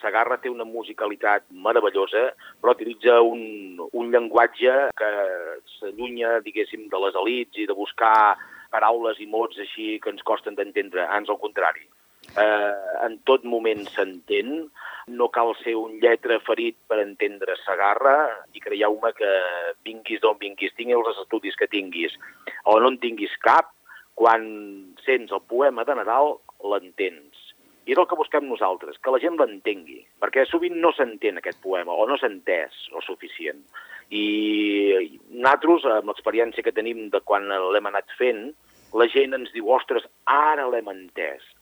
Segarra té una musicalitat meravellosa, però utilitza un llenguatge que s'allunya, diguéssim, de les elits i de buscar paraules i mots així que ens costen d'entendre, ans al contrari. En tot moment s'entén, no cal ser un lletre ferit per entendre Segarra, i creieu-me que vinguis d'on vinguis, tinguis els estudis que tinguis, o no en tinguis cap, quan sents el poema de Nadal, l'entens. I és el que busquem nosaltres, que la gent l'entengui, perquè sovint no s'entén aquest poema, o no s'ha entès el suficient. I nosaltres, amb l'experiència que tenim de quan l'hem anat fent, la gent ens diu, ostres, ara l'hem entès,